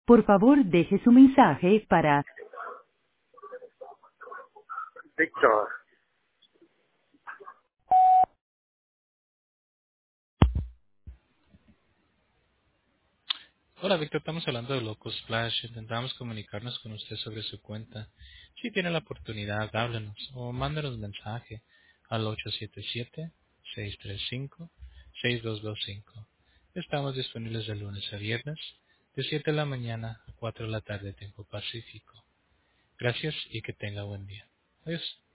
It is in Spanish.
Por favor, deje su mensaje para... Víctor, Hola, Víctor, estamos hablando de Locos Splash. Intentamos comunicarnos con usted sobre su cuenta. Si tiene la oportunidad, háblenos o mándenos un mensaje al 877-635-6225. Estamos disponibles de lunes a viernes, de 7 de la mañana a 4 de la tarde, tiempo pacífico. Gracias y que tenga buen día. Adiós.